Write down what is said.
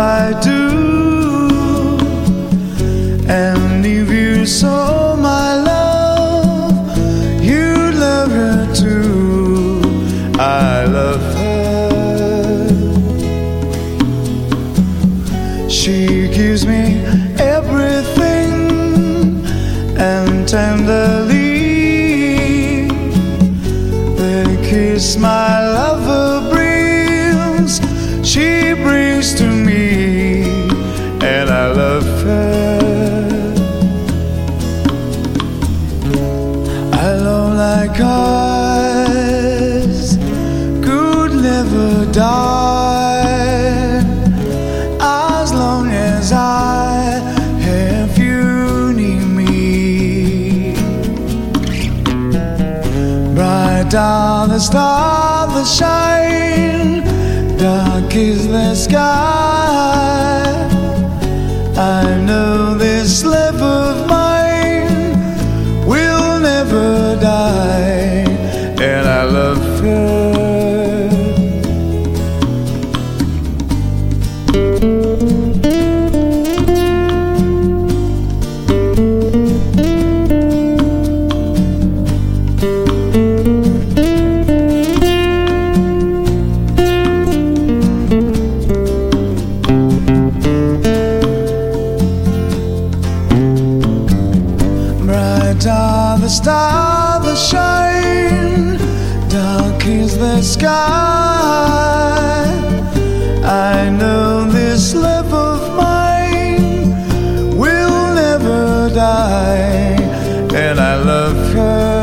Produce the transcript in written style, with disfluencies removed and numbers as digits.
I do. And if you saw my love, you'd love her too. I love her. She gives me everything, and tenderly the kiss my lover brings, she brings to me, and I love her. A love like ours could never die, as long as I have you near me. Bright are the stars that shine, dark is the sky. I know this love of mine will never die, and I love her. Bright are the stars that shine, dark is the sky. I know this love of mine will never die, and I love her.